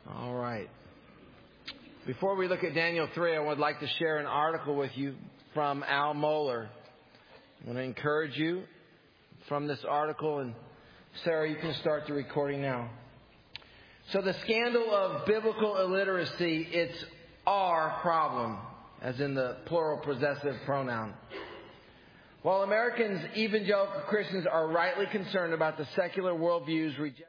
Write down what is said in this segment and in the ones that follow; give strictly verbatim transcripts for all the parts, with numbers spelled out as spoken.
All right. Before we look at Daniel three, I would like to share an article with you from Al Mohler. I want to encourage you from this article, and Sarah, you can start the recording now. So the scandal of biblical illiteracy, it's our problem, as in the plural possessive pronoun. While Americans, evangelical Christians, are rightly concerned about the secular worldview's rejection,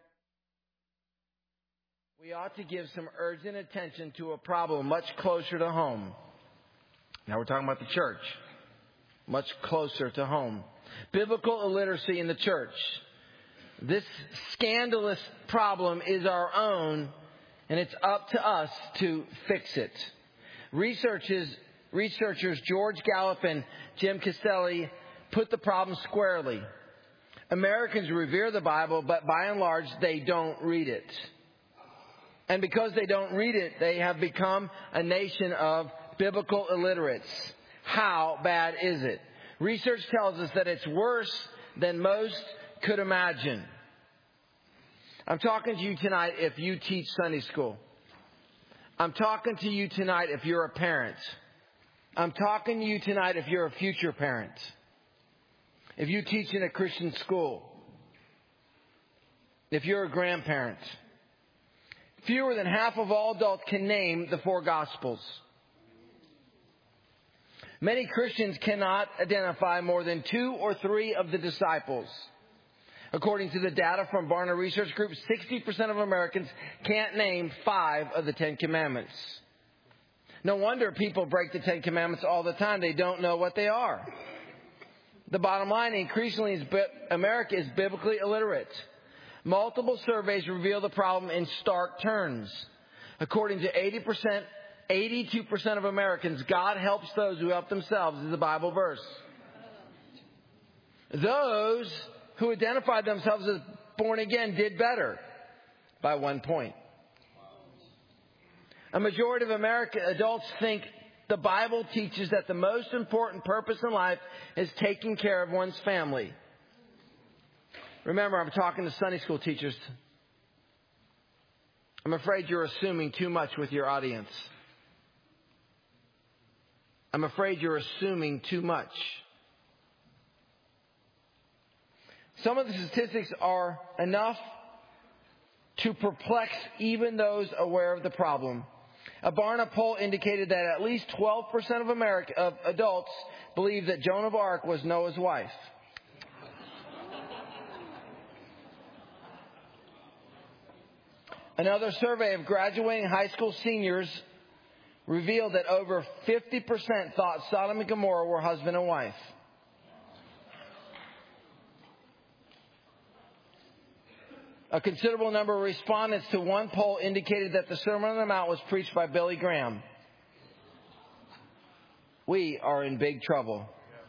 we ought to give some urgent attention to a problem much closer to home. Now we're talking about the church. Much closer to home. Biblical illiteracy in the church. This scandalous problem is our own, and it's up to us to fix it. Researchers, researchers George Gallup and Jim Castelli put the problem squarely. Americans revere the Bible, but by and large, they don't read it. And because they don't read it, they have become a nation of biblical illiterates. How bad is it? Research tells us that it's worse than most could imagine. I'm talking to you tonight if you teach Sunday school. I'm talking to you tonight if you're a parent. I'm talking to you tonight if you're a future parent. If you teach in a Christian school. If you're a grandparent. Fewer than half of all adults can name the four Gospels. Many Christians cannot identify more than two or three of the disciples. According to the data from Barna Research Group, sixty percent of Americans can't name five of the Ten Commandments. No wonder people break the Ten Commandments all the time. They don't know what they are. The bottom line, increasingly, is America is biblically illiterate. Multiple surveys reveal the problem in stark terms. According to eighty percent, eighty-two percent of Americans, God helps those who help themselves is the Bible verse. Those who identified themselves as born again did better by one point. A majority of American adults think the Bible teaches that the most important purpose in life is taking care of one's family. Remember, I'm talking to Sunday school teachers. I'm afraid you're assuming too much with your audience. I'm afraid you're assuming too much. Some of the statistics are enough to perplex even those aware of the problem. A Barna poll indicated that at least twelve percent of America, of adults believe that Joan of Arc was Noah's wife. Another survey of graduating high school seniors revealed that over fifty percent thought Sodom and Gomorrah were husband and wife. A considerable number of respondents to one poll indicated that the Sermon on the Mount was preached by Billy Graham. We are in big trouble.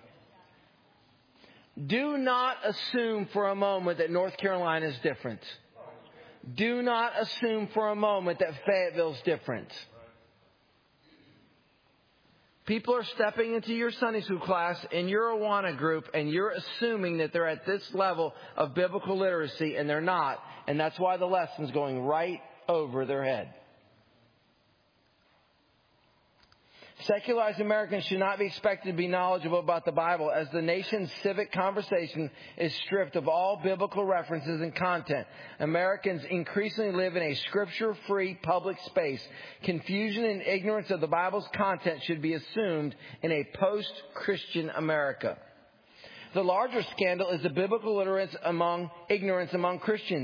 Do not assume for a moment that North Carolina is different. Do not assume for a moment that Fayetteville's different. People are stepping into your Sunday school class in your Awana group, and you're assuming that they're at this level of biblical literacy, and they're not. And that's why the lesson's going right over their head. Secularized Americans should not be expected to be knowledgeable about the Bible, as the nation's civic conversation is stripped of all biblical references and content. Americans increasingly live in a scripture-free public space. Confusion and ignorance of the Bible's content should be assumed in a post-Christian America. The larger scandal is the biblical ignorance among, ignorance among Christians.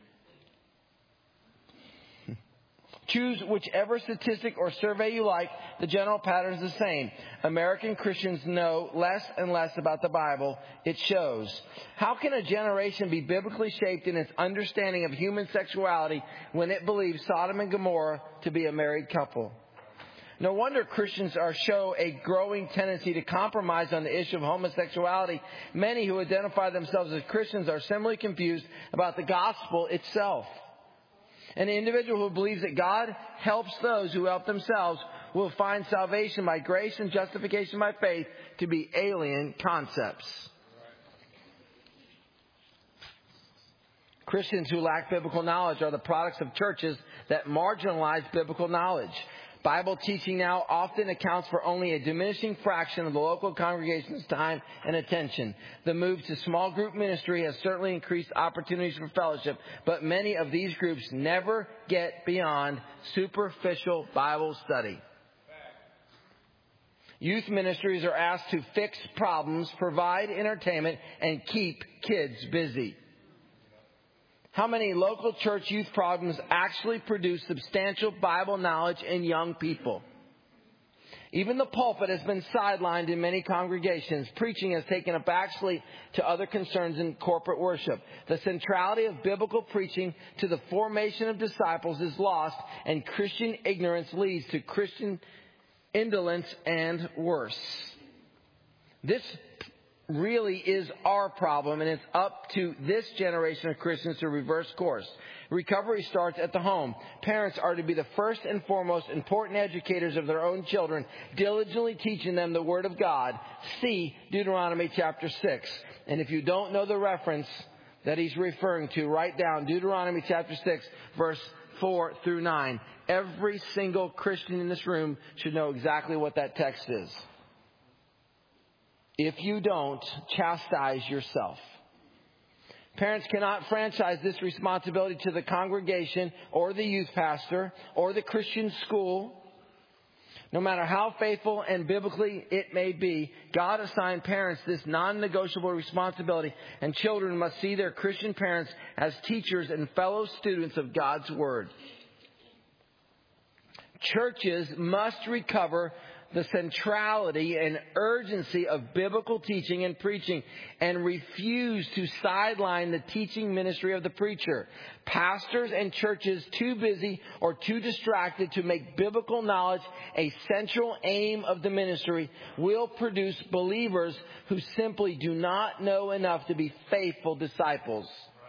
Choose whichever statistic or survey you like. The general pattern is the same. American Christians know less and less about the Bible. It shows. How can a generation be biblically shaped in its understanding of human sexuality when it believes Sodom and Gomorrah to be a married couple? No wonder Christians are show a growing tendency to compromise on the issue of homosexuality. Many who identify themselves as Christians are similarly confused about the gospel itself. An individual who believes that God helps those who help themselves will find salvation by grace and justification by faith to be alien concepts. Christians who lack biblical knowledge are the products of churches that marginalize biblical knowledge. Bible teaching now often accounts for only a diminishing fraction of the local congregation's time and attention. The move to small group ministry has certainly increased opportunities for fellowship, but many of these groups never get beyond superficial Bible study. Youth ministries are asked to fix problems, provide entertainment, and keep kids busy. How many local church youth programs actually produce substantial Bible knowledge in young people? Even the pulpit has been sidelined in many congregations. Preaching has taken a backseat to other concerns in corporate worship. The centrality of biblical preaching to the formation of disciples is lost, and Christian ignorance leads to Christian indolence and worse. This really is our problem, and it's up to this generation of Christians to reverse course. Recovery starts at the home. Parents are to be the first and foremost important educators of their own children, diligently teaching them the Word of God. See Deuteronomy chapter six. And if you don't know the reference that he's referring to, write down Deuteronomy chapter six, verse four through nine. Every single Christian in this room should know exactly what that text is. If you don't, chastise yourself. Parents cannot franchise this responsibility to the congregation or the youth pastor or the Christian school. No matter how faithful and biblically it may be, God assigned parents this non-negotiable responsibility, and children must see their Christian parents as teachers and fellow students of God's Word. Churches must recover the centrality and urgency of biblical teaching and preaching and refuse to sideline the teaching ministry of the preacher. Pastors and churches too busy or too distracted to make biblical knowledge a central aim of the ministry will produce believers who simply do not know enough to be faithful disciples.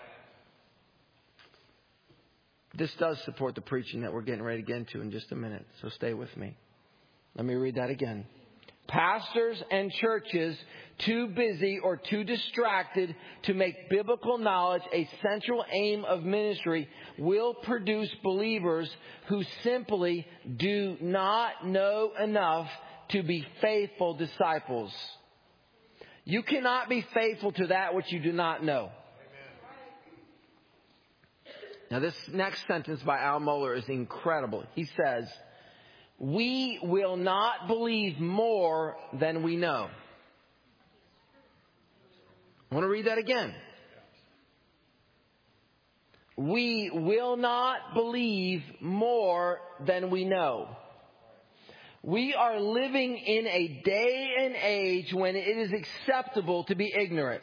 This does support the preaching that we're getting ready to get into in just a minute, so stay with me. Let me read that again. Pastors and churches too busy or too distracted to make biblical knowledge a central aim of ministry will produce believers who simply do not know enough to be faithful disciples. You cannot be faithful to that which you do not know. Now, this next sentence by Al Mohler is incredible. He says, "We will not believe more than we know." I want to read that again. We will not believe more than we know. We are living in a day and age when it is acceptable to be ignorant.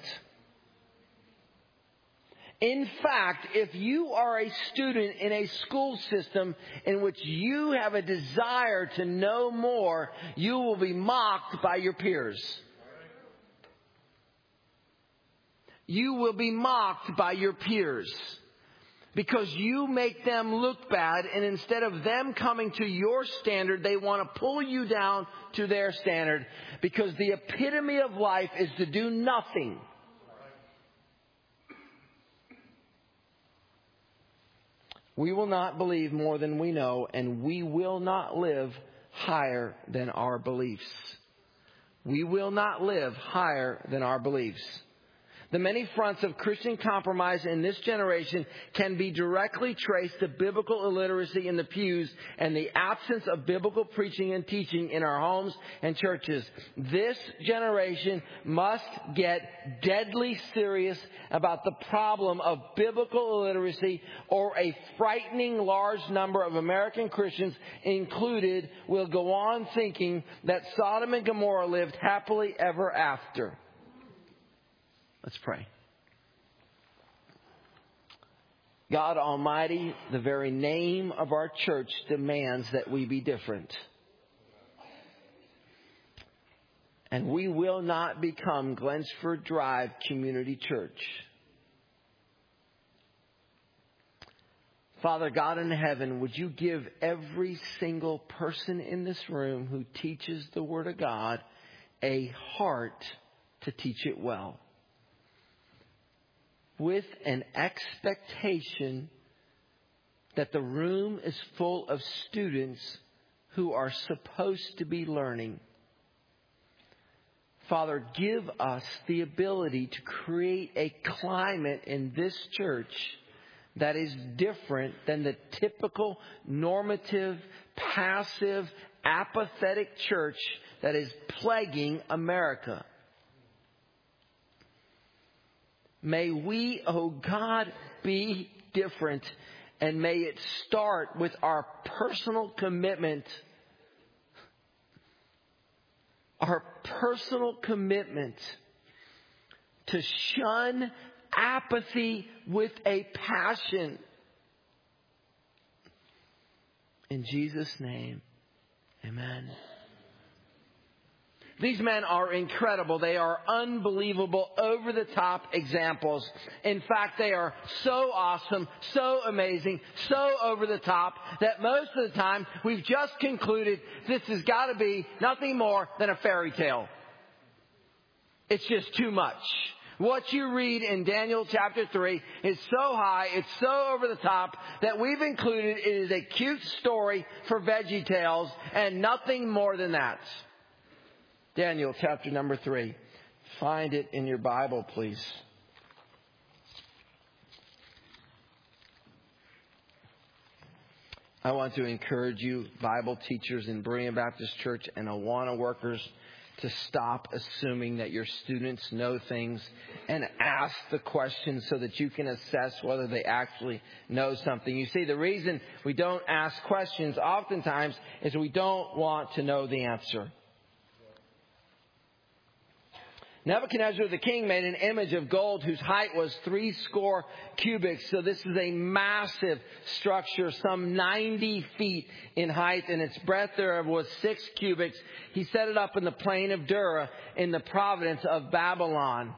In fact, if you are a student in a school system in which you have a desire to know more, you will be mocked by your peers. You will be mocked by your peers because you make them look bad, and instead of them coming to your standard, they want to pull you down to their standard, because the epitome of life is to do nothing. We will not believe more than we know, and we will not live higher than our beliefs. We will not live higher than our beliefs. The many fronts of Christian compromise in this generation can be directly traced to biblical illiteracy in the pews and the absence of biblical preaching and teaching in our homes and churches. This generation must get deadly serious about the problem of biblical illiteracy, or a frightening large number of American Christians included will go on thinking that Sodom and Gomorrah lived happily ever after. Let's pray. God Almighty, the very name of our church demands that we be different. And we will not become Glensford Drive Community Church. Father God in heaven, would you give every single person in this room who teaches the Word of God a heart to teach it well. with an expectation that the room is full of students who are supposed to be learning. Father, give us the ability to create a climate in this church that is different than the typical normative, passive, apathetic church that is plaguing America. May we, oh God, be different, and may it start with our personal commitment, our personal commitment to shun apathy with a passion. In Jesus' name, amen. These men are incredible. They are unbelievable, over-the-top examples. In fact, they are so awesome, so amazing, so over-the-top that most of the time we've just concluded this has got to be nothing more than a fairy tale. It's just too much. What you read in Daniel chapter three is so high, it's so over the top, that we've included it is a cute story for Veggie Tales and nothing more than that. Daniel chapter number three. Find it in your Bible, please. I want to encourage you, Bible teachers in Berean Baptist Church and Awana workers, to stop assuming that your students know things and ask the questions so that you can assess whether they actually know something. You see, the reason we don't ask questions oftentimes is we don't want to know the answer. Nebuchadnezzar the king made an image of gold whose height was three score cubits. So this is a massive structure, some ninety feet in height, and its breadth thereof was six cubits. He set it up in the plain of Dura in the province of Babylon.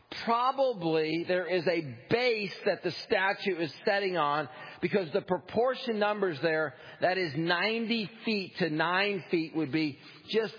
Probably there is a base that the statue is setting on, because the proportion numbers there, that is ninety feet to nine feet, would be just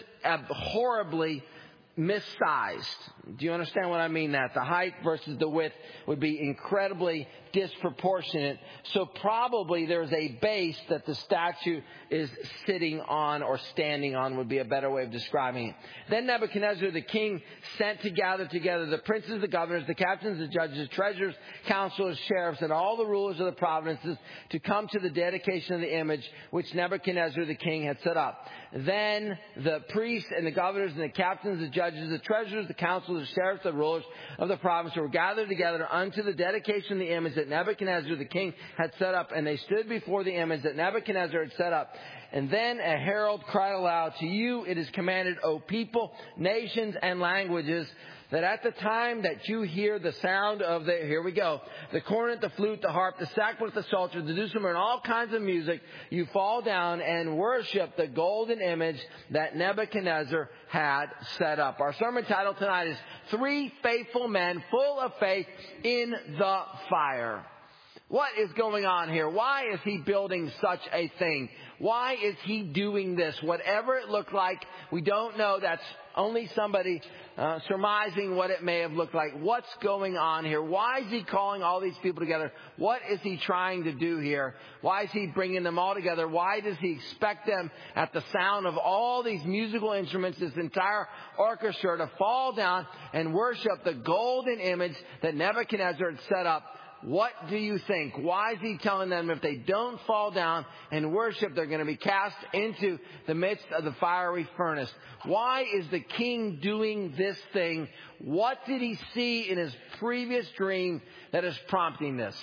horribly missized. Do you understand what I mean? That the height versus the width would be incredibly disproportionate. So probably there's a base that the statue is sitting on, or standing on would be a better way of describing it. Then Nebuchadnezzar the king sent to gather together the princes, the governors, the captains, the judges, the treasurers, counselors, sheriffs, and all the rulers of the provinces to come to the dedication of the image which Nebuchadnezzar the king had set up. Then the priests and the governors and the captains, the judges, the treasurers, the counselors, the sheriffs, the rulers of the province were gathered together unto the dedication of the image that Nebuchadnezzar the king had set up. And they stood before the image that Nebuchadnezzar had set up. And then a herald cried aloud, "To you it is commanded, O people, nations, and languages, that at the time that you hear the sound of the," here we go, "the cornet, the flute, the harp, the sackbut, the psalter, the dulcimer, and all kinds of music, you fall down and worship the golden image that Nebuchadnezzar had set up." Our sermon title tonight is Three Faithful Men Full of Faith in the Fire. What is going on here? Why is he building such a thing? Why is he doing this? Whatever it looked like, we don't know. That's only somebody uh, surmising what it may have looked like. What's going on here? Why is he calling all these people together? What is he trying to do here? Why is he bringing them all together? Why does he expect them, at the sound of all these musical instruments, this entire orchestra, to fall down and worship the golden image that Nebuchadnezzar had set up? What do you think? Why is he telling them if they don't fall down and worship, they're going to be cast into the midst of the fiery furnace? Why is the king doing this thing? What did he see in his previous dream that is prompting this?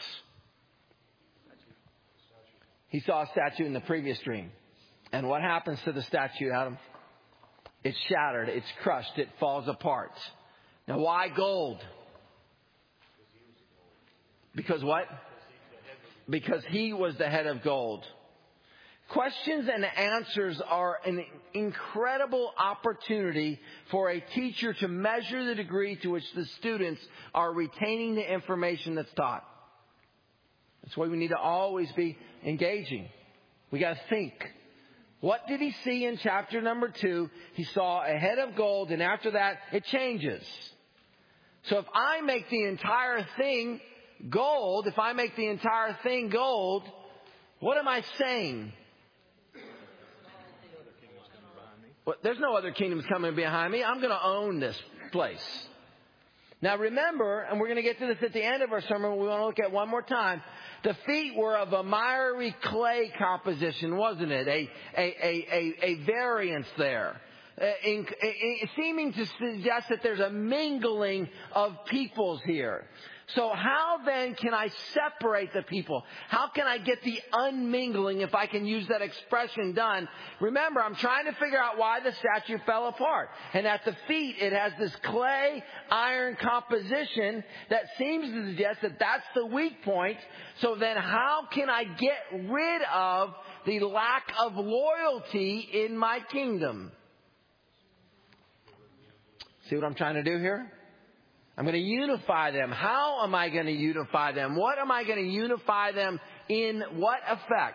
He saw a statue in the previous dream. And what happens to the statue, Adam? It's shattered. It's crushed. It falls apart. Now, why gold? Because what? Because he was the head of gold. Questions and answers are an incredible opportunity for a teacher to measure the degree to which the students are retaining the information that's taught. That's why we need to always be engaging. We got to think. What did he see in chapter number two? He saw a head of gold, and after that, it changes. So if I make the entire thing gold, if I make the entire thing gold, what am I saying? Well, there's no other kingdoms coming behind me. I'm going to own this place. Now remember, and we're going to get to this at the end of our sermon, we want to look at one more time. The feet were of a miry clay composition, wasn't it? A, a, a, a, a variance there. Uh, in, in, seeming to suggest that there's a mingling of peoples here. So how then can I separate the people? How can I get the unmingling, if I can use that expression, done? Remember, I'm trying to figure out why the statue fell apart. And at the feet, it has this clay iron composition that seems to suggest that that's the weak point. So then how can I get rid of the lack of loyalty in my kingdom? See what I'm trying to do here? I'm going to unify them. How am I going to unify them? What am I going to unify them in what effect?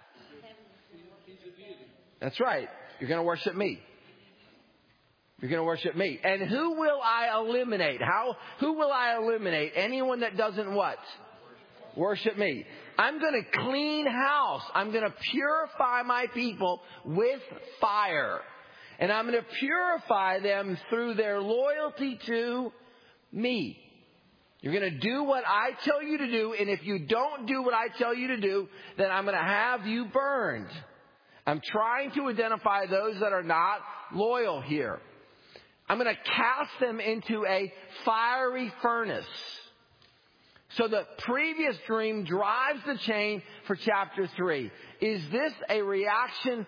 That's right. You're going to worship me. You're going to worship me. And who will I eliminate? How? Who will I eliminate? Anyone that doesn't what? Worship me. I'm going to clean house. I'm going to purify my people with fire. And I'm going to purify them through their loyalty to me. You're going to do what I tell you to do, and if you don't do what I tell you to do, then I'm going to have you burned. I'm trying to identify those that are not loyal here. I'm going to cast them into a fiery furnace. So the previous dream drives the chain for chapter three. Is this a reaction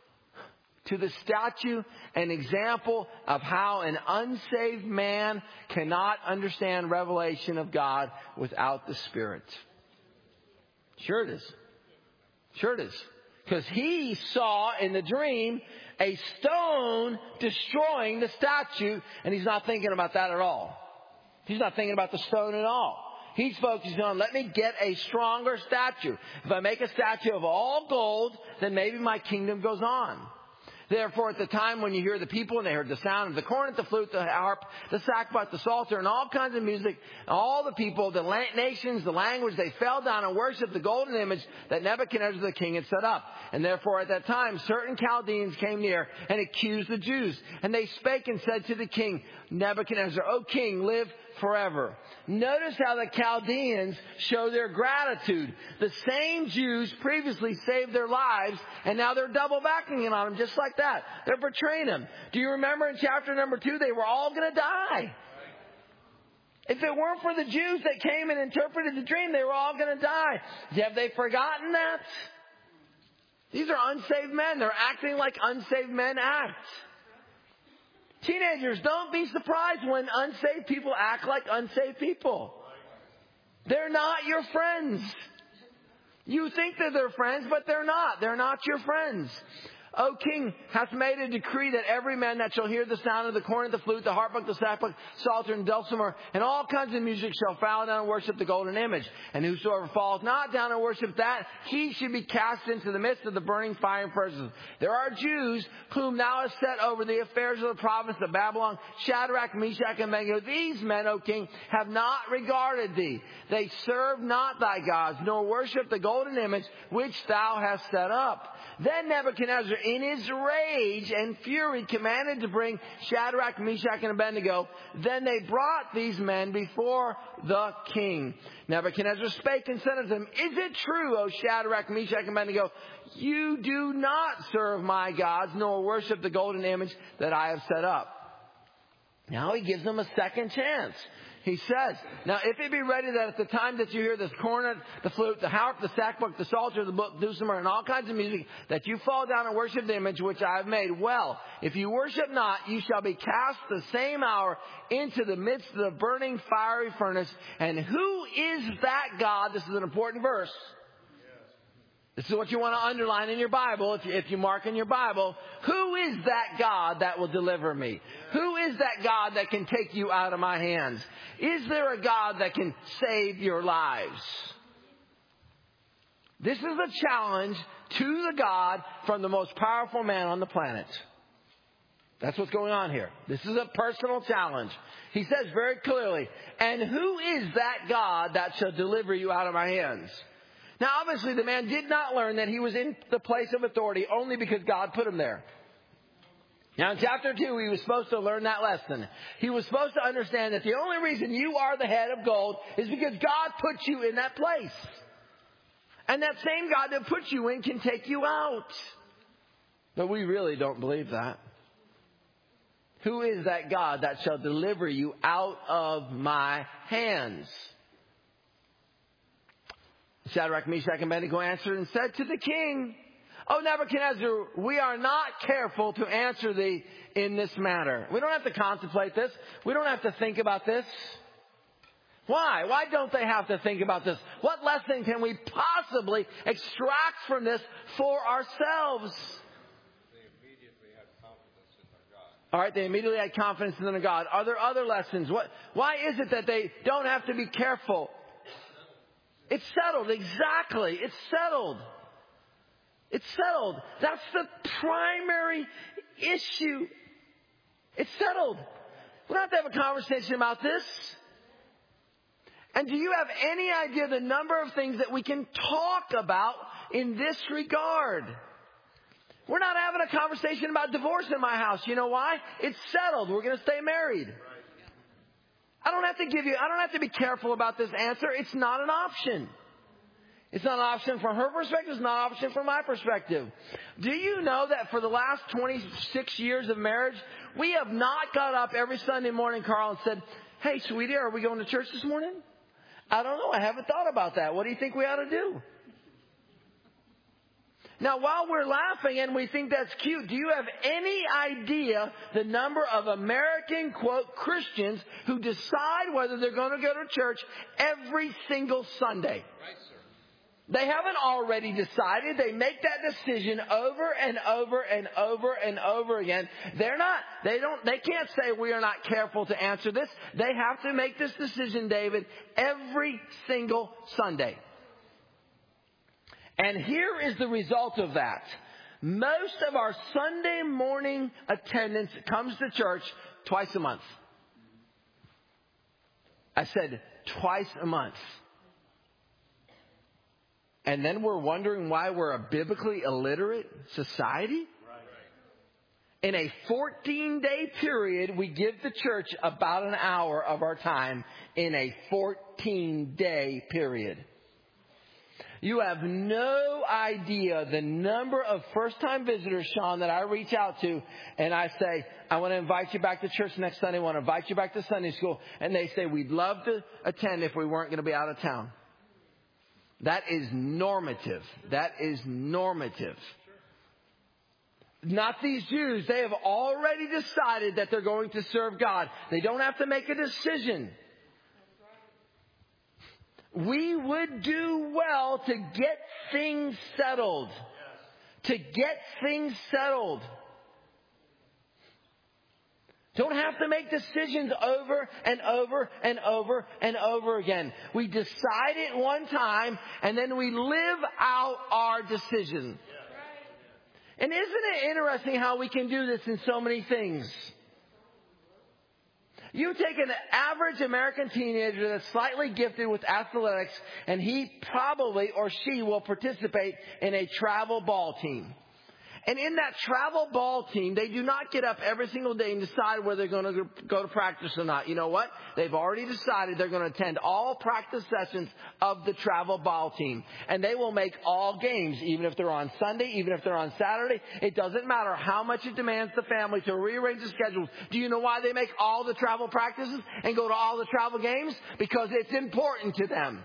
to the statue, an example of how an unsaved man cannot understand revelation of God without the Spirit? Sure it is. Sure it is. Because he saw in the dream a stone destroying the statue, and he's not thinking about that at all. He's not thinking about the stone at all. He's focusing on, let me get a stronger statue. If I make a statue of all gold, then maybe my kingdom goes on. Therefore, at the time when you hear the people and they heard the sound of the cornet, the flute, the harp, the sackbut, the psalter, and all kinds of music, all the people, the la- nations, the language, they fell down and worshipped the golden image that Nebuchadnezzar the king had set up. And therefore, at that time, certain Chaldeans came near and accused the Jews. And they spake and said to the king, Nebuchadnezzar, O king, live forever. Notice how the Chaldeans show their gratitude. The same Jews previously saved their lives, and now they're double backing it on them just like that. They're betraying them. Do you remember in chapter number two, they were all going to die? If it weren't for the Jews that came and interpreted the dream, they were all going to die. Have they forgotten that? These are unsaved men. They're acting like unsaved men act. Teenagers, don't be surprised when unsaved people act like unsaved people. They're not your friends. You think that they're friends, but they're not. They're not your friends. O king, hath made a decree that every man that shall hear the sound of the cornet, the flute, the harpbook, the sackbut, psalter, and dulcimer, and all kinds of music shall fall down and worship the golden image. And whosoever falls not down and worship that, he should be cast into the midst of the burning fire and furnace. There are Jews whom thou hast set over the affairs of the province of Babylon, Shadrach, Meshach, and Abednego. These men, O king, have not regarded thee. They serve not thy gods, nor worship the golden image which thou hast set up. Then Nebuchadnezzar, in his rage and fury, commanded to bring Shadrach, Meshach, and Abednego. Then they brought these men before the king. Nebuchadnezzar spake and said unto them, Is it true, O Shadrach, Meshach, and Abednego, you do not serve my gods, nor worship the golden image that I have set up? Now he gives them a second chance. He says, now if it be ready that at the time that you hear this cornet, the flute, the harp, the sackbut, the psalter, the book, dulcimer, and all kinds of music, that you fall down and worship the image which I have made. Well, if you worship not, you shall be cast the same hour into the midst of the burning fiery furnace. And who is that God? This is an important verse. This is what you want to underline in your Bible, if you, if you mark in your Bible. Who is that God that will deliver me? Who is that God that can take you out of my hands? Is there a God that can save your lives? This is a challenge to the God from the most powerful man on the planet. That's what's going on here. This is a personal challenge. He says very clearly, and who is that God that shall deliver you out of my hands? Now, obviously, the man did not learn that he was in the place of authority only because God put him there. Now, in chapter two, he was supposed to learn that lesson. He was supposed to understand that the only reason you are the head of gold is because God put you in that place. And that same God that put you in can take you out. But we really don't believe that. Who is that God that shall deliver you out of my hands? Shadrach, Meshach, and Abednego answered and said to the king, O Nebuchadnezzar, we are not careful to answer thee in this matter. We don't have to contemplate this. We don't have to think about this. Why? Why don't they have to think about this? What lesson can we possibly extract from this for ourselves? They immediately had confidence in their God. All right, they immediately had confidence in their God. Are there other lessons? What? Why is it that they don't have to be careful? It's settled. Exactly. It's settled. It's settled. That's the primary issue. It's settled. We don't have to have a conversation about this. And do you have any idea the number of things that we can talk about in this regard? We're not having a conversation about divorce in my house. You know why? It's settled. We're going to stay married. I don't have to give you, I don't have to be careful about this answer. It's not an option. It's not an option from her perspective. It's not an option from my perspective. Do you know that for the last twenty-six years of marriage, we have not got up every Sunday morning, Carl, and said, hey, sweetie, are we going to church this morning? I don't know. I haven't thought about that. What do you think we ought to do? Now, while we're laughing and we think that's cute, do you have any idea the number of American, quote, Christians who decide whether they're going to go to church every single Sunday? Right, sir. They haven't already decided. They make that decision over and over and over and over again. They're not, they don't, they can't say we are not careful to answer this. They have to make this decision, David, every single Sunday. And here is the result of that. Most of our Sunday morning attendance comes to church twice a month. I said twice a month. And then we're wondering why we're a biblically illiterate society? In a fourteen-day period, we give the church about an hour of our time in a fourteen-day period. You have no idea the number of first-time visitors, Sean, that I reach out to, and I say, I want to invite you back to church next Sunday. I want to invite you back to Sunday school. And they say, we'd love to attend if we weren't going to be out of town. That is normative. That is normative. Not these Jews. They have already decided that they're going to serve God. They don't have to make a decision. We would do well to get things settled. To get things settled. Don't have to make decisions over and over and over and over again. We decide it one time and then we live out our decision. And isn't it interesting how we can do this in so many things? You take an average American teenager that's slightly gifted with athletics, and he probably or she will participate in a travel ball team. And in that travel ball team, they do not get up every single day and decide whether they're going to go to practice or not. You know what? They've already decided they're going to attend all practice sessions of the travel ball team. And they will make all games, even if they're on Sunday, even if they're on Saturday. It doesn't matter how much it demands the family to rearrange the schedules. Do you know why they make all the travel practices and go to all the travel games? Because it's important to them.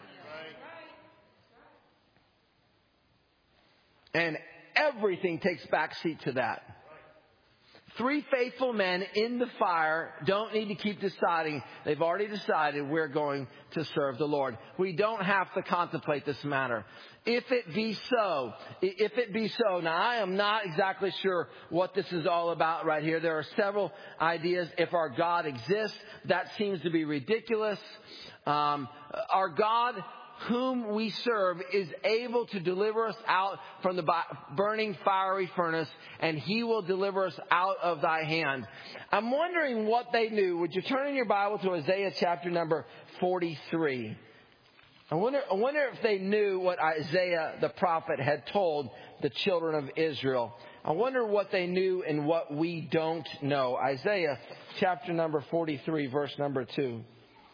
And everything takes backseat to that. Three faithful men in the fire don't need to keep deciding. They've already decided we're going to serve the Lord. We don't have to contemplate this matter. If it be so, if it be so. Now, I am not exactly sure what this is all about right here. There are several ideas. If our God exists, that seems to be ridiculous. Um, our God whom we serve is able to deliver us out from the burning fiery furnace, and he will deliver us out of thy hand. I'm wondering what they knew. Would you turn in your Bible to Isaiah chapter number forty-three? I wonder, I wonder if they knew what Isaiah the prophet had told the children of Israel. I wonder what they knew and what we don't know. Isaiah chapter number forty-three, verse number two.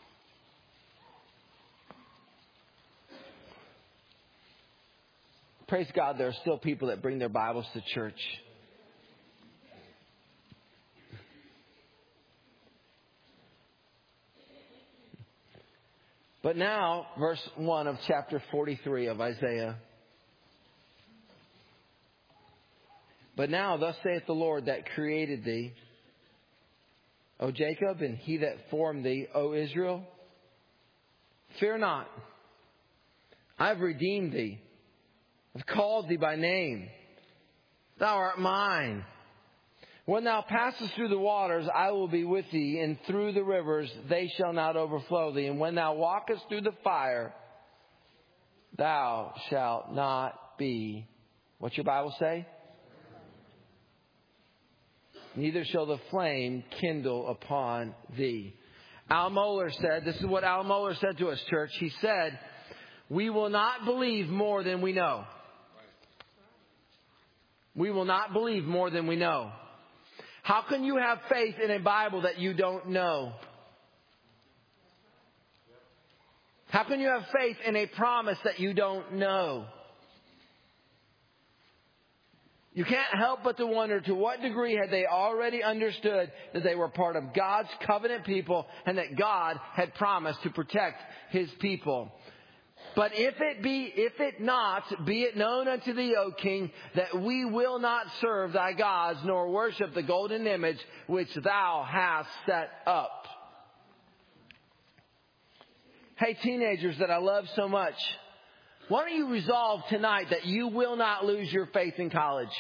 Praise God, there are still people that bring their Bibles to church. But now, verse one of chapter forty-three of Isaiah. But now, thus saith the Lord that created thee, O Jacob, and he that formed thee, O Israel. Fear not, I have redeemed thee. I've called thee by name. Thou art mine. When thou passest through the waters, I will be with thee, and through the rivers, they shall not overflow thee. And when thou walkest through the fire, thou shalt not be. What's your Bible say? Neither shall the flame kindle upon thee. Al Mohler said, this is what Al Mohler said to us, church. He said, we will not believe more than we know. We will not believe more than we know. How can you have faith in a Bible that you don't know? How can you have faith in a promise that you don't know? You can't help but to wonder to what degree had they already understood that they were part of God's covenant people and that God had promised to protect His people. But if it be, if it not, be it known unto thee, O King, that we will not serve thy gods, nor worship the golden image which thou hast set up. Hey, teenagers that I love so much, why don't you resolve tonight that you will not lose your faith in college?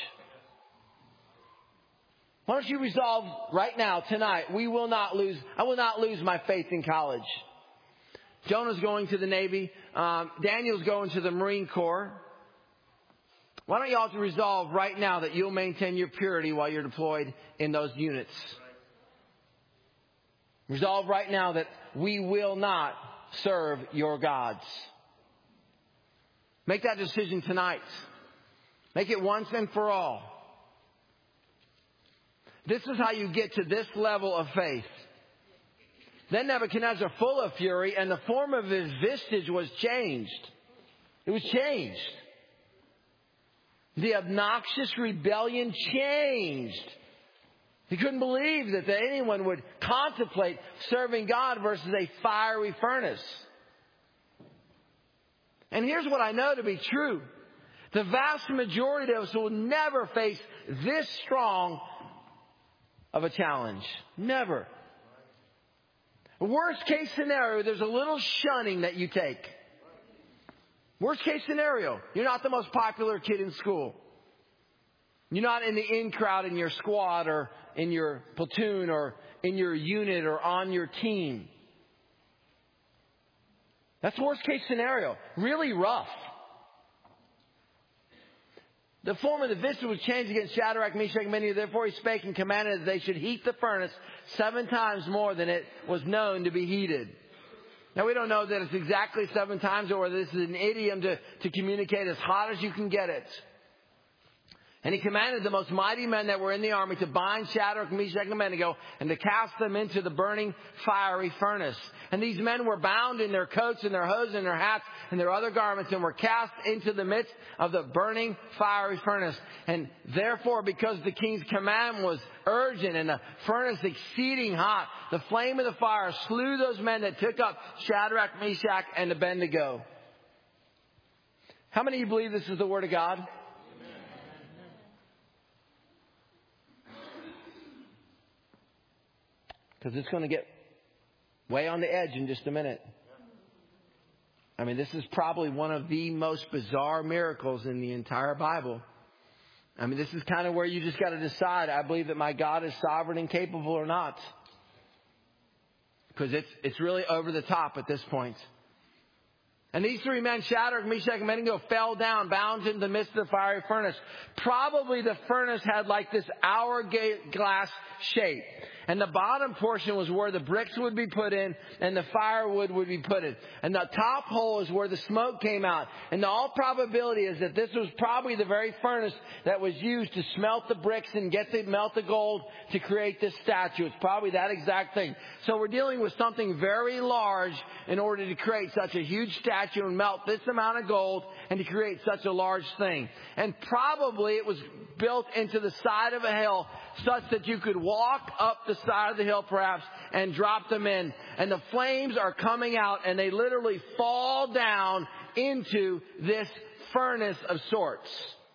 Why don't you resolve right now, tonight, we will not lose, I will not lose my faith in college. Jonah's going to the Navy. Um, Daniel's going to the Marine Corps. Why don't you all resolve right now that you'll maintain your purity while you're deployed in those units? Resolve right now that we will not serve your gods. Make that decision tonight. Make it once and for all. This is how you get to this level of faith. Then Nebuchadnezzar, full of fury, and the form of his visage was changed. It was changed. The obnoxious rebellion changed. He couldn't believe that anyone would contemplate serving God versus a fiery furnace. And here's what I know to be true. The vast majority of us will never face this strong of a challenge. Never. Worst case scenario, there's a little shunning that you take. Worst case scenario, you're not the most popular kid in school. You're not in the in crowd in your squad or in your platoon or in your unit or on your team. That's worst case scenario. Really rough. The form of the visage was changed against Shadrach, Meshach, and Abednego. Therefore he spake and commanded that they should heat the furnace seven times more than it was known to be heated. Now we don't know that it's exactly seven times or whether this is an idiom to, to communicate as hot as you can get it. And he commanded the most mighty men that were in the army to bind Shadrach, Meshach, and Abednego and to cast them into the burning fiery furnace. And these men were bound in their coats and their hose and their hats and their other garments and were cast into the midst of the burning fiery furnace. And therefore, because the king's command was urgent and the furnace exceeding hot, the flame of the fire slew those men that took up Shadrach, Meshach, and Abednego. How many of you believe this is the word of God? Because it's going to get way on the edge in just a minute. I mean, this is probably one of the most bizarre miracles in the entire Bible. I mean, this is kind of where you just got to decide, I believe that my God is sovereign and capable or not. Because it's, it's really over the top at this point. And these three men, Shadrach, Meshach, and Abednego, fell down, bound into the midst of the fiery furnace. Probably the furnace had like this hourglass shape. And the bottom portion was where the bricks would be put in and the firewood would be put in. And the top hole is where the smoke came out. And all probability is that this was probably the very furnace that was used to smelt the bricks and get the melt the gold to create this statue. It's probably that exact thing. So we're dealing with something very large in order to create such a huge statue and melt this amount of gold and to create such a large thing. And probably it was built into the side of a hill such that you could walk up the side of the hill perhaps and drop them in. And the flames are coming out and they literally fall down into this furnace of sorts.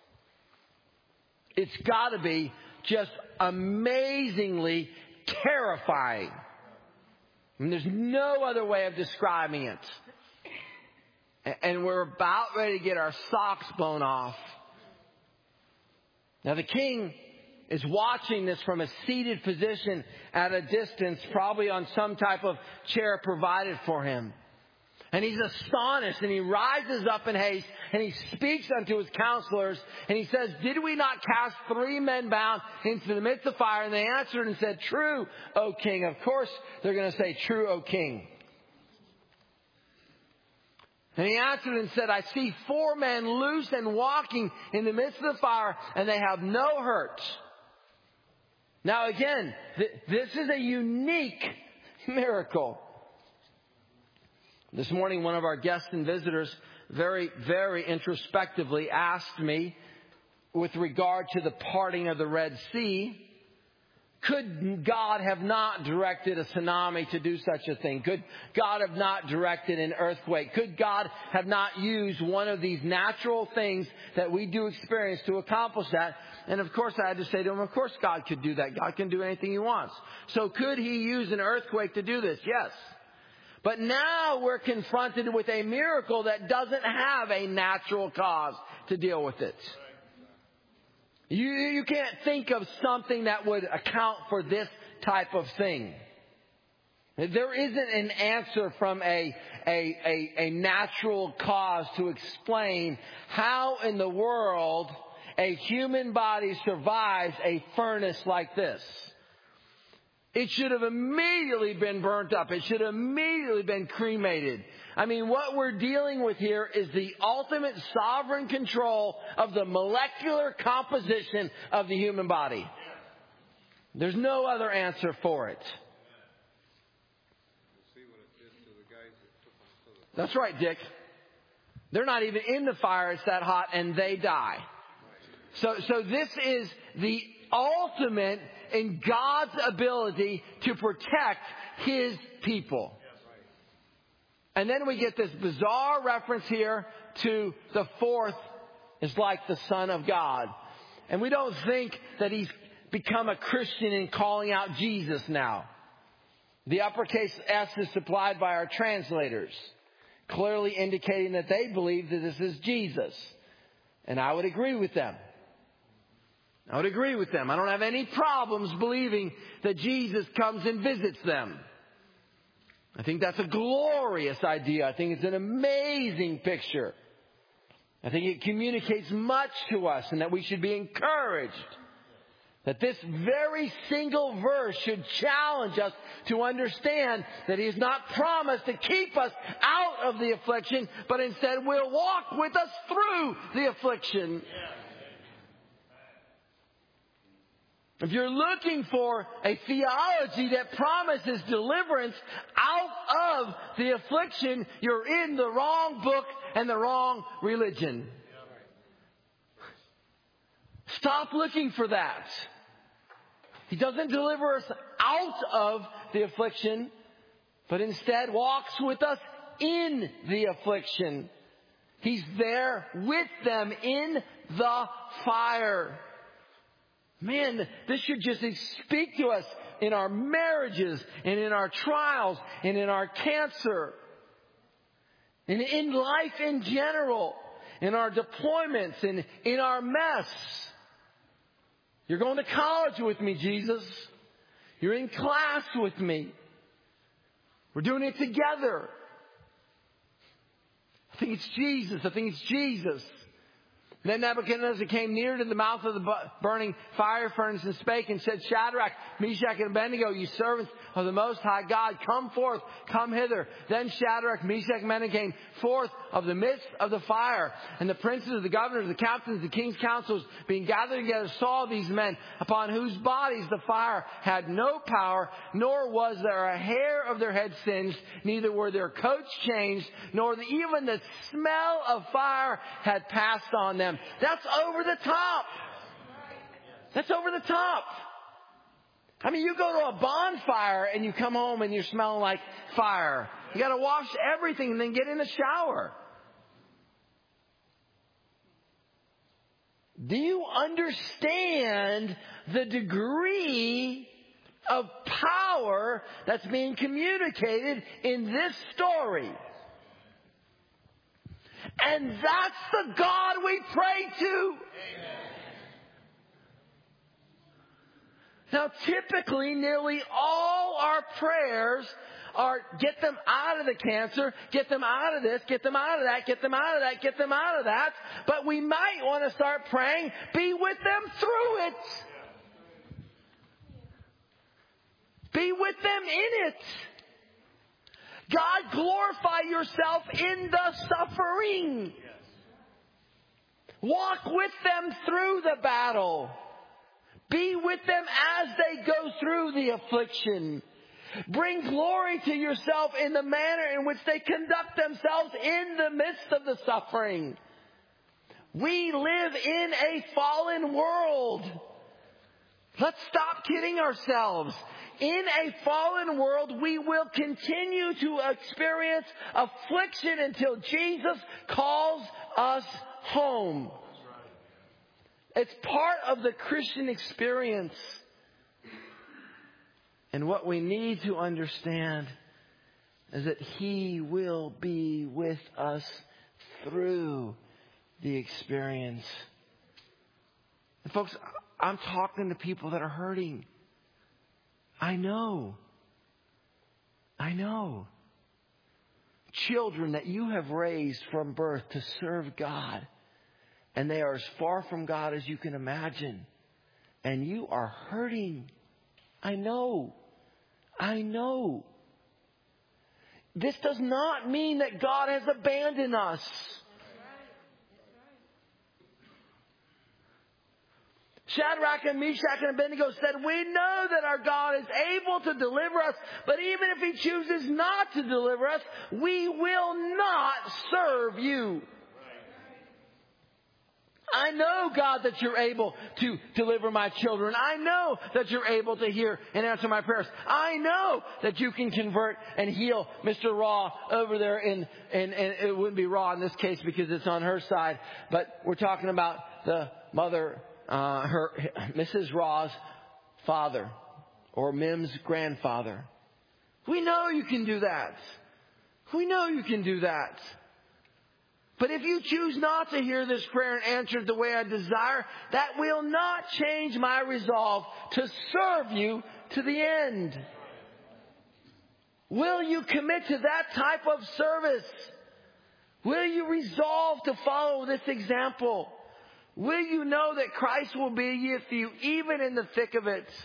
It's got to be just amazingly terrifying. I mean, there's no other way of describing it. And we're about ready to get our socks blown off. Now the king is watching this from a seated position at a distance, probably on some type of chair provided for him. And he's astonished and he rises up in haste and he speaks unto his counselors and he says, did we not cast three men bound into the midst of fire? And they answered and said, true, O king. Of course, they're going to say, true, O king. And he answered and said, I see four men loose and walking in the midst of the fire, and they have no hurt. Now again, th- this is a unique miracle. This morning, one of our guests and visitors very, very introspectively asked me with regard to the parting of the Red Sea, could God have not directed a tsunami to do such a thing? Could God have not directed an earthquake? Could God have not used one of these natural things that we do experience to accomplish that? And of course I had to say to him, of course God could do that. God can do anything He wants. So could He use an earthquake to do this? Yes. But now we're confronted with a miracle that doesn't have a natural cause to deal with it. You, you can't think of something that would account for this type of thing. There isn't an answer from a, a, a, a natural cause to explain how in the world a human body survives a furnace like this. It should have immediately been burnt up. It should have immediately been cremated. I mean, what we're dealing with here is the ultimate sovereign control of the molecular composition of the human body. There's no other answer for it. That's right, Dick. They're not even in the fire. It's that hot, and they die. So, so this is the ultimate in God's ability to protect His people. And then we get this bizarre reference here to the fourth is like the Son of God. And we don't think that He's become a Christian in calling out Jesus now. The uppercase S is supplied by our translators, clearly indicating that they believe that this is Jesus. And I would agree with them. I would agree with them. I don't have any problems believing that Jesus comes and visits them. I think that's a glorious idea. I think it's an amazing picture. I think it communicates much to us and that we should be encouraged. That this very single verse should challenge us to understand that He has not promised to keep us out of the affliction, but instead will walk with us through the affliction. If you're looking for a theology that promises deliverance out of the affliction, you're in the wrong book and the wrong religion. Stop looking for that. He doesn't deliver us out of the affliction, but instead walks with us in the affliction. He's there with them in the fire. Man, this should just speak to us in our marriages and in our trials and in our cancer and in life in general, in our deployments and in our mess. You're going to college with me, Jesus. You're in class with me. We're doing it together. I think it's Jesus. I think it's Jesus. Then Nebuchadnezzar came near to the mouth of the burning fire furnace and spake and said, Shadrach, Meshach, and Abednego, ye servants of the Most High God, come forth, come hither. Then Shadrach, Meshach, and Abednego came forth of the midst of the fire. And the princes, the governors, the captains, the king's councils, being gathered together, saw these men, upon whose bodies the fire had no power, nor was there a hair of their head singed, neither were their coats changed, nor the, even the smell of fire had passed on them. That's over the top. That's over the top. I mean, you go to a bonfire and you come home and you're smelling like fire. You got to wash everything and then get in the shower. Do you understand the degree of power that's being communicated in this story? And that's the God we pray to. Amen. Now, typically, nearly all our prayers are get them out of the cancer, get them out of this, get them out of that, get them out of that, get them out of that. But we might want to start praying, be with them through it. Be with them in it. God, glorify yourself in the suffering. Walk with them through the battle. Be with them as they go through the affliction. Bring glory to yourself in the manner in which they conduct themselves in the midst of the suffering. We live in a fallen world. Let's stop kidding ourselves. In a fallen world, we will continue to experience affliction until Jesus calls us home. It's part of the Christian experience. And what we need to understand is that He will be with us through the experience. And folks, I'm talking to people that are hurting. I know. I know. Children that you have raised from birth to serve God. And they are as far from God as you can imagine. And you are hurting. I know. I know. This does not mean that God has abandoned us. Shadrach and Meshach and Abednego said, we know that our God is able to deliver us, but even if He chooses not to deliver us, we will not serve you. I know, God, that you're able to deliver my children. I know that you're able to hear and answer my prayers. I know that you can convert and heal Mister Raw over there in, and, and it wouldn't be Raw in this case because it's on her side, but we're talking about the mother, uh, her, Missus Raw's father or Mim's grandfather. We know you can do that. We know you can do that. But if you choose not to hear this prayer and answer it the way I desire, that will not change my resolve to serve you to the end. Will you commit to that type of service? Will you resolve to follow this example? Will you know that Christ will be with you even in the thick of it?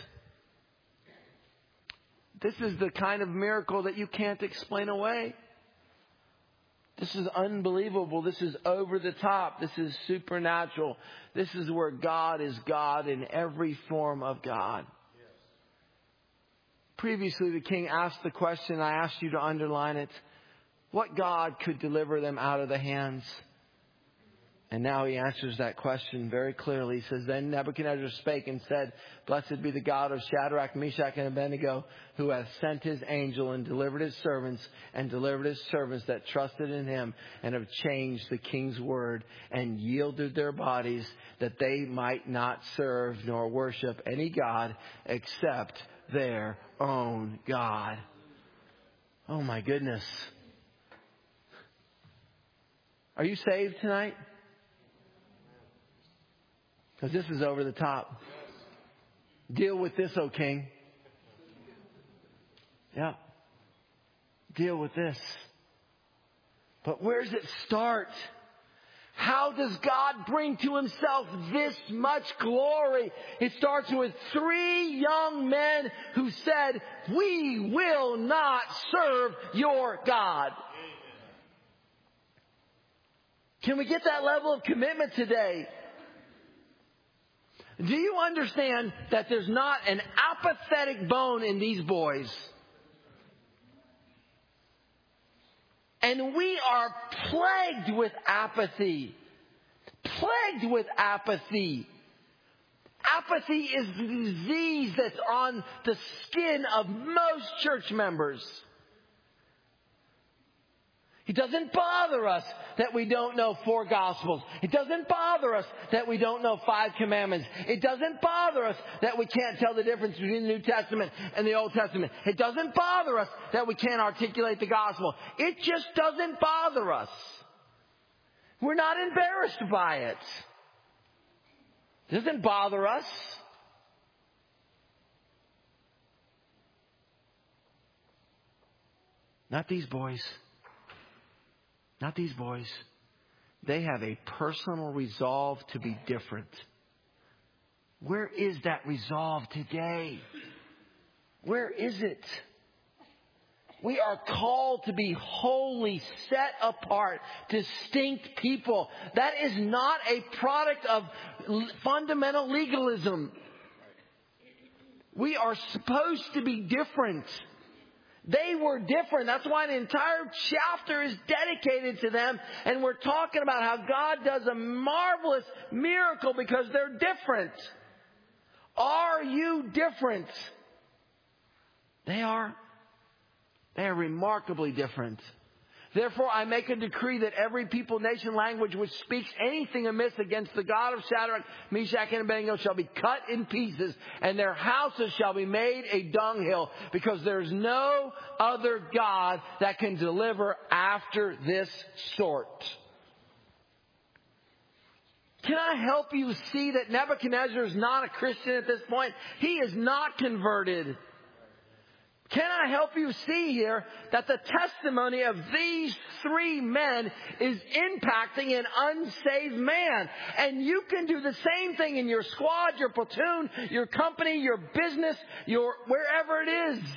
This is the kind of miracle that you can't explain away. This is unbelievable. This is over the top. This is supernatural. This is where God is God in every form of God. Yes. Previously, the king asked the question, I asked you to underline it. What God could deliver them out of the hands? And now he answers that question very clearly. He says, then Nebuchadnezzar spake and said, blessed be the God of Shadrach, Meshach, and Abednego, who hath sent his angel and delivered his servants and delivered his servants that trusted in him and have changed the king's word and yielded their bodies that they might not serve nor worship any God except their own God. Oh my goodness. Are you saved tonight? Because this is over the top. Deal with this, O king. Yeah. Deal with this. But where does it start? How does God bring to himself this much glory? It starts with three young men who said, we will not serve your God. Can we get that level of commitment today? Do you understand that there's not an apathetic bone in these boys? And we are plagued with apathy. Plagued with apathy. Apathy is the disease that's on the skin of most church members. It doesn't bother us that we don't know four Gospels. It doesn't bother us that we don't know five commandments. It doesn't bother us that we can't tell the difference between the New Testament and the Old Testament. It doesn't bother us that we can't articulate the Gospel. It just doesn't bother us. We're not embarrassed by it. It doesn't bother us. Not these boys. Not these boys. They have a personal resolve to be different. Where is that resolve today? Where is it? We are called to be holy, set apart, distinct people. That is not a product of fundamental legalism. We are supposed to be different. They were different. That's why an entire chapter is dedicated to them. And we're talking about how God does a marvelous miracle because they're different. Are you different? They are. They are remarkably different. Therefore, I make a decree that every people, nation, language which speaks anything amiss against the God of Shadrach, Meshach, and Abednego shall be cut in pieces, and their houses shall be made a dunghill, because there's no other God that can deliver after this sort. Can I help you see that Nebuchadnezzar is not a Christian at this point? He is not converted. Can I help you see here that the testimony of these three men is impacting an unsaved man? And you can do the same thing in your squad, your platoon, your company, your business, your wherever it is.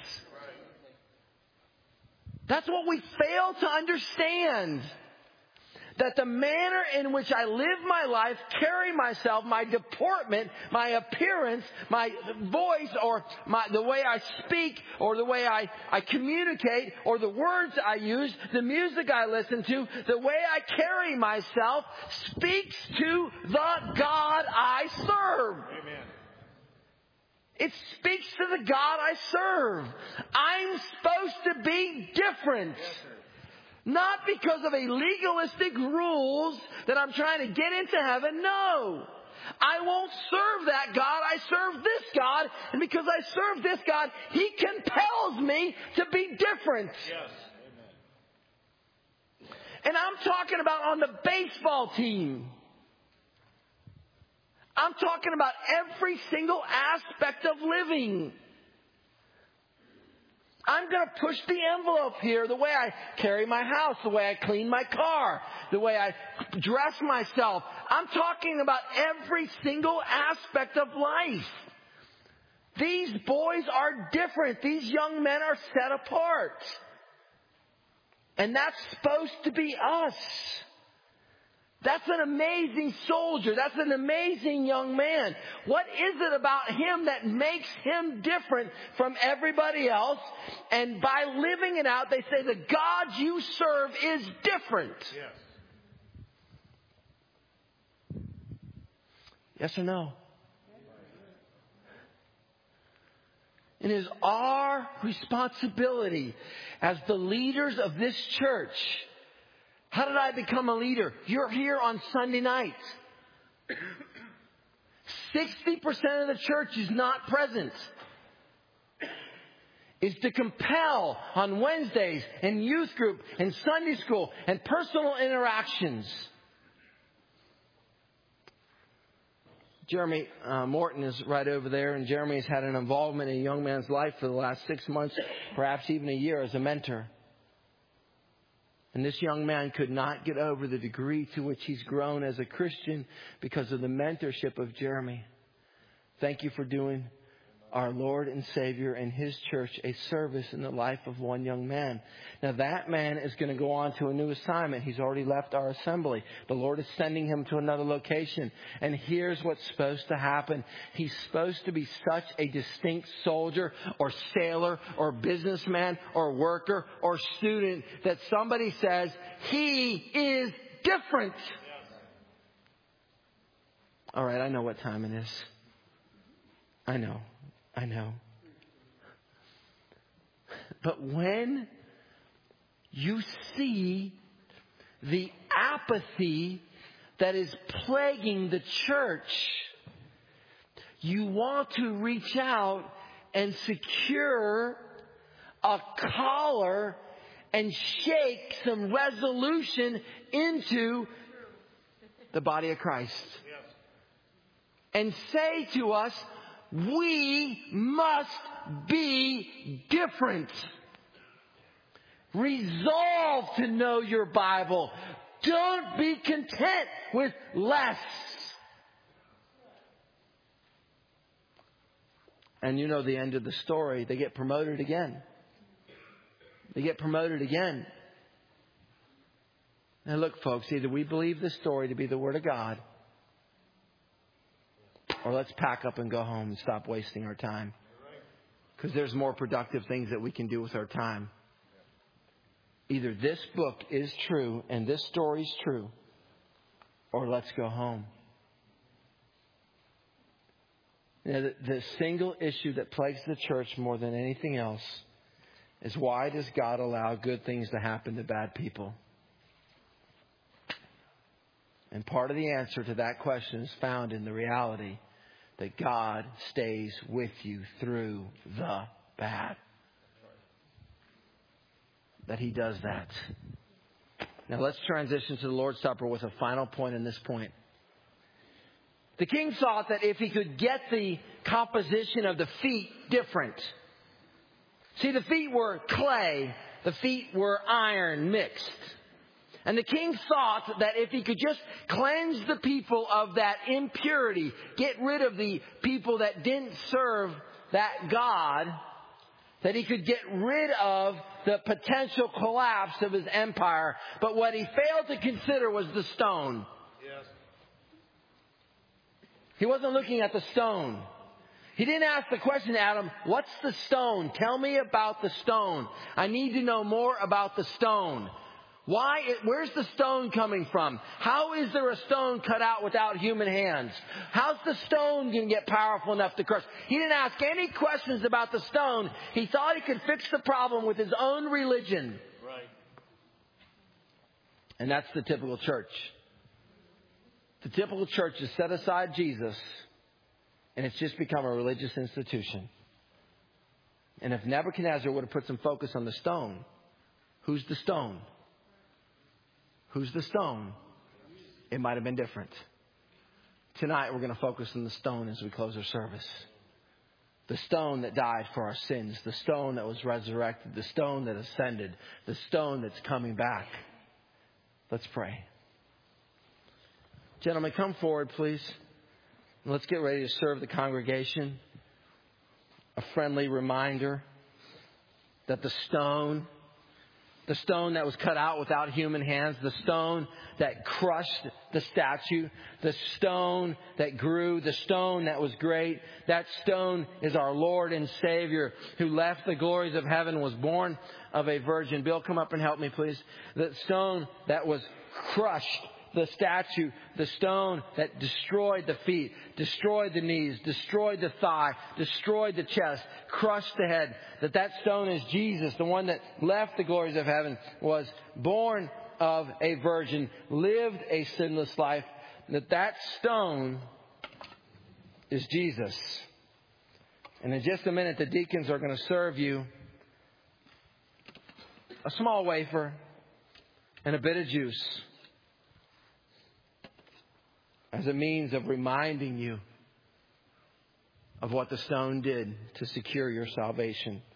That's what we fail to understand. That the manner in which I live my life, carry myself, my deportment, my appearance, my voice, or my, the way I speak, or the way I, I communicate, or the words I use, the music I listen to, the way I carry myself speaks to the God I serve. Amen. It speaks to the God I serve. I'm supposed to be different. Yes, sir. Not because of a legalistic rules that I'm trying to get into heaven. No. I won't serve that God. I serve this God. And because I serve this God, He compels me to be different. Yes. Amen. And I'm talking about on the baseball team. I'm talking about every single aspect of living. I'm going to push the envelope here. The way I carry my house, the way I clean my car, the way I dress myself. I'm talking about every single aspect of life. These boys are different. These young men are set apart. And that's supposed to be us. That's an amazing soldier. That's an amazing young man. What is it about him that makes him different from everybody else? And by living it out, they say the God you serve is different. Yes. Yes or no? It is our responsibility as the leaders of this church. How did I become a leader? You're here on Sunday nights. sixty percent of the church is not present. Is to compel on Wednesdays and youth group and Sunday school and personal interactions. Jeremy uh, Morton is right over there, and Jeremy has had an involvement in a young man's life for the last six months, perhaps even a year as a mentor. And this young man could not get over the degree to which he's grown as a Christian because of the mentorship of Jeremy. Thank you for doing our Lord and Savior and His church a service in the life of one young man. Now that man is going to go on to a new assignment. He's already left our assembly. The Lord is sending him to another location. And here's what's supposed to happen. He's supposed to be such a distinct soldier or sailor or businessman or worker or student that somebody says, he is different. All right, I know what time it is. I know. I know. But when you see the apathy that is plaguing the church, you want to reach out and secure a collar and shake some resolution into the body of Christ. And say to us, we must be different. Resolve to know your Bible. Don't be content with less. And you know the end of the story. They get promoted again. They get promoted again. Now look, folks, either we believe this story to be the Word of God, or let's pack up and go home and stop wasting our time. Because there's more productive things that we can do with our time. Either this book is true and this story is true, or let's go home. Now, the, the single issue that plagues the church more than anything else is, why does God allow good things to happen to bad people? And part of the answer to that question is found in the reality that God stays with you through the bad. That He does that. Now let's transition to the Lord's Supper with a final point in this point. The king thought that if he could get the composition of the feet different. See, the feet were clay. The feet were iron mixed. And the king thought that if he could just cleanse the people of that impurity, get rid of the people that didn't serve that God, that he could get rid of the potential collapse of his empire. But what he failed to consider was the stone. Yes. He wasn't looking at the stone. He didn't ask the question, Adam, what's the stone? Tell me about the stone. I need to know more about the stone. Why? Where's the stone coming from? How is there a stone cut out without human hands? How's the stone going to get powerful enough to crush? He didn't ask any questions about the stone. He thought he could fix the problem with his own religion. Right. And that's the typical church. The typical church has set aside Jesus, and it's just become a religious institution. And if Nebuchadnezzar would have put some focus on the stone, who's the stone? Who's the stone? It might have been different. Tonight we're going to focus on the stone as we close our service. The stone that died for our sins. The stone that was resurrected. The stone that ascended. The stone that's coming back. Let's pray. Gentlemen, come forward, please. Let's get ready to serve the congregation. A friendly reminder that the stone... The stone that was cut out without human hands. The stone that crushed the statue. The stone that grew. The stone that was great. That stone is our Lord and Savior, who left the glories of heaven, was born of a virgin. Bill, come up and help me, please. The stone that was crushed the statue, the stone that destroyed the feet, destroyed the knees, destroyed the thigh, destroyed the chest, crushed the head. That that stone is Jesus, the one that left the glories of heaven, was born of a virgin, lived a sinless life. That that stone is Jesus. And in just a minute, the deacons are going to serve you a small wafer and a bit of juice, as a means of reminding you of what the stone did to secure your salvation.